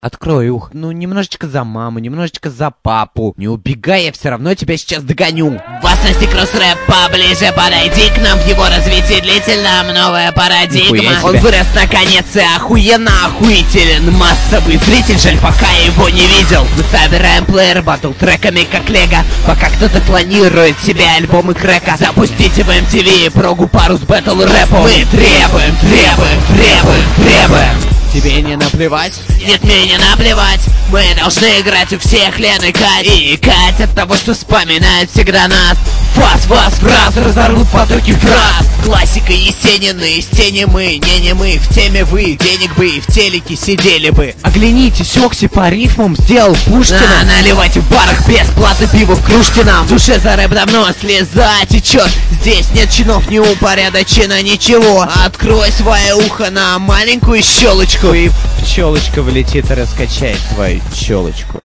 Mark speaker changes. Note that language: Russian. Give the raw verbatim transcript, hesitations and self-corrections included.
Speaker 1: Открой ух. Ну, немножечко за маму, немножечко за папу. Не убегай, я все равно тебя сейчас догоню.
Speaker 2: Вас настиг кросс-рэп, поближе подойди к нам. В его развитии длительно новая парадигма. Он вырос наконец и охуенно охуителен. Массовый зритель, жаль, пока его не видел. Мы собираем плеер батл треками как лего, пока кто-то планирует себе альбомы крека. Запустите в эм ти ви прогу пару с бэтл рэпом. Мы требуем, требуем, требуем, требуем.
Speaker 1: Тебе не наплевать?
Speaker 2: Нет, мне не наплевать. Мы должны играть у всех Лен и Кать. И Кать от того, что вспоминает всегда нас. Фас, фас, фраз, разорвут потоки фраз. Классика Есенина, из тени мы, не не мы. В теме вы, денег бы и в телеке сидели бы.
Speaker 1: Оглянитесь, Окси по рифмам сделал Пушкина.
Speaker 2: А, наливайте в барах бесплатно пиво в кружке нам. В душе за рэп давно слеза течет. Здесь нет чинов, не упорядочено ничего. Открой свое ухо на маленькую щелочку.
Speaker 1: И пчелочка влетит и раскачает твою челочку.